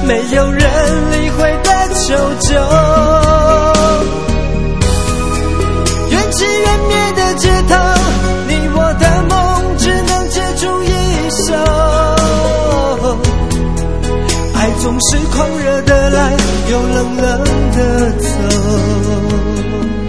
没有人理会的求救。缘起缘灭的街头，你我的梦只能借助一手。爱总是狂热的来，又冷冷的走。